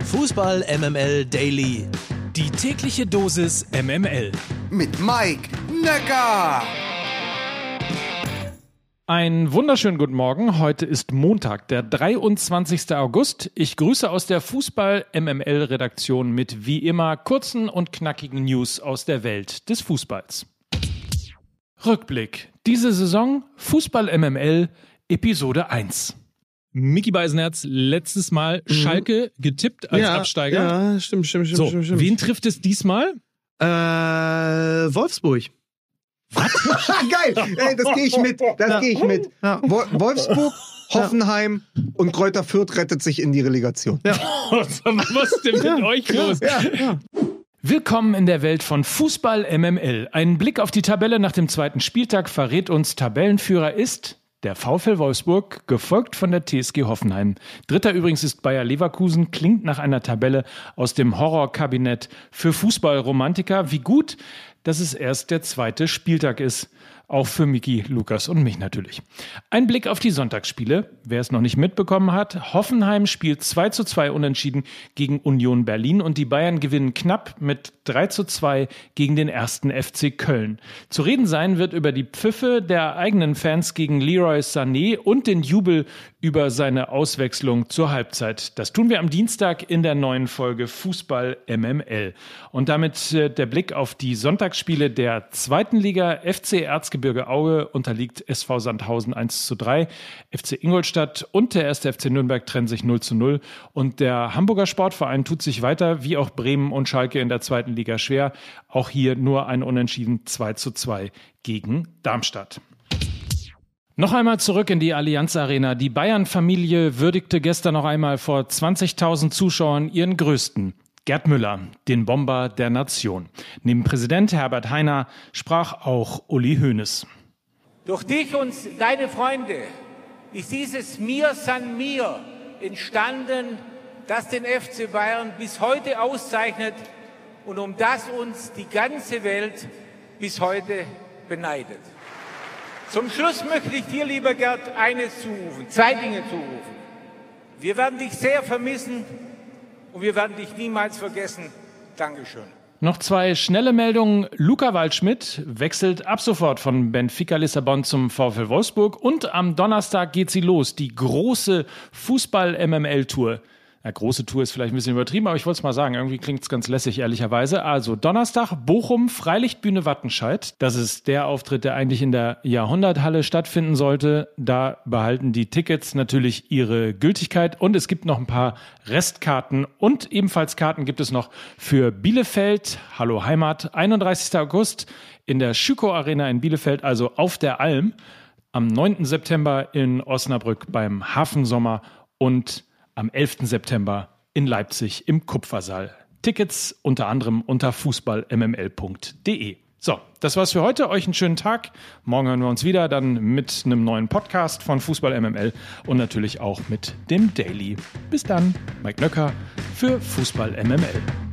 Fußball MML Daily. Die tägliche Dosis MML. Mit Mike Nöcker. Einen wunderschönen guten Morgen. Heute ist Montag, der 23. August. Ich grüße aus der Fußball-MML-Redaktion mit wie immer kurzen und knackigen News aus der Welt des Fußballs. Rückblick. Diese Saison Fußball-MML Episode 1. Micky Beisenherz, letztes Mal Schalke getippt als Absteiger. Ja, stimmt. Wen trifft es diesmal? Wolfsburg. Was? Geil, ey, das gehe ich mit. Ja. Wolfsburg, Hoffenheim und Greuther Fürth rettet sich in die Relegation. Ja. Was ist denn mit euch los? Ja. Willkommen in der Welt von Fußball MML. Ein Blick auf die Tabelle nach dem zweiten Spieltag verrät uns, Tabellenführer ist der VfL Wolfsburg, gefolgt von der TSG Hoffenheim. Dritter übrigens ist Bayer Leverkusen, klingt nach einer Tabelle aus dem Horrorkabinett für Fußballromantiker. Wie gut, dass es erst der zweite Spieltag ist. Auch für Micky, Lukas und mich natürlich. Ein Blick auf die Sonntagsspiele. Wer es noch nicht mitbekommen hat, Hoffenheim spielt 2:2 unentschieden gegen Union Berlin und die Bayern gewinnen knapp mit 3:2 gegen den 1. FC Köln. Zu reden sein wird über die Pfiffe der eigenen Fans gegen Leroy Sané und den Jubel über seine Auswechslung zur Halbzeit. Das tun wir am Dienstag in der neuen Folge Fußball MML. Und damit der Blick auf die Sonntagsspiele der zweiten Liga. FC Erzgebirge Aue unterliegt SV Sandhausen 1:3. FC Ingolstadt und der 1. FC Nürnberg trennen sich 0:0. Und der Hamburger Sportverein tut sich weiter, wie auch Bremen und Schalke in der zweiten Liga schwer. Auch hier nur ein Unentschieden 2:2 gegen Darmstadt. Noch einmal zurück in die Allianz Arena. Die Bayern-Familie würdigte gestern noch einmal vor 20.000 Zuschauern ihren größten, Gerd Müller, den Bomber der Nation. Neben Präsident Herbert Hainer sprach auch Uli Hoeneß. Durch dich und deine Freunde ist dieses Mir san mir entstanden, das den FC Bayern bis heute auszeichnet und um das uns die ganze Welt bis heute beneidet. Zum Schluss möchte ich dir, lieber Gerd, zwei Dinge zurufen. Wir werden dich sehr vermissen und wir werden dich niemals vergessen. Dankeschön. Noch zwei schnelle Meldungen. Luca Waldschmidt wechselt ab sofort von Benfica Lissabon zum VfL Wolfsburg und am Donnerstag geht sie los, die große Fußball-MML-Tour. Ja, große Tour ist vielleicht ein bisschen übertrieben, aber ich wollte es mal sagen, irgendwie klingt es ganz lässig, ehrlicherweise. Also Donnerstag, Bochum, Freilichtbühne Wattenscheid. Das ist der Auftritt, der eigentlich in der Jahrhunderthalle stattfinden sollte. Da behalten die Tickets natürlich ihre Gültigkeit und es gibt noch ein paar Restkarten und ebenfalls Karten gibt es noch für Bielefeld. Hallo Heimat, 31. August in der Schüko Arena in Bielefeld, also auf der Alm. Am 9. September in Osnabrück beim Hafensommer und am 11. September in Leipzig im Kupfersaal. Tickets unter anderem unter fußballmml.de. So, das war's für heute. Euch einen schönen Tag. Morgen hören wir uns wieder, dann mit einem neuen Podcast von Fußball MML und natürlich auch mit dem Daily. Bis dann, Mike Nöcker für Fußball MML.